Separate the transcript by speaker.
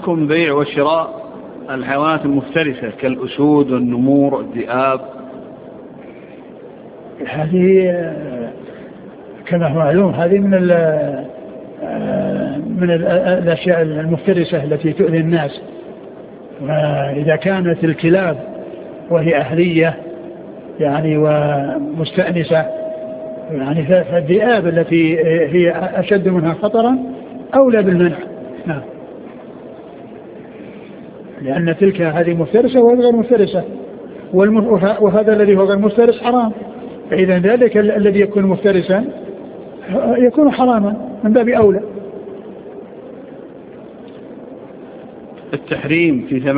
Speaker 1: حكم بيع وشراء الحيوانات المفترسة كالأسود والنمور والذئاب؟
Speaker 2: هذه كما هو معلوم هذه من الأشياء المفترسة التي تؤذي الناس. وإذا كانت الكلاب وهي أهلية يعني ومستأنسة يعني فالذئاب التي هي أشد منها خطرا أولى بالمنع. نعم. لأن تلك هذه مفترسة وهذه غير مفترسة، وهذا الذي هو غير مفترس حرام، فإذا ذلك الذي يكون مفترسا يكون حراما من باب أولى.
Speaker 1: التحريم في ثمن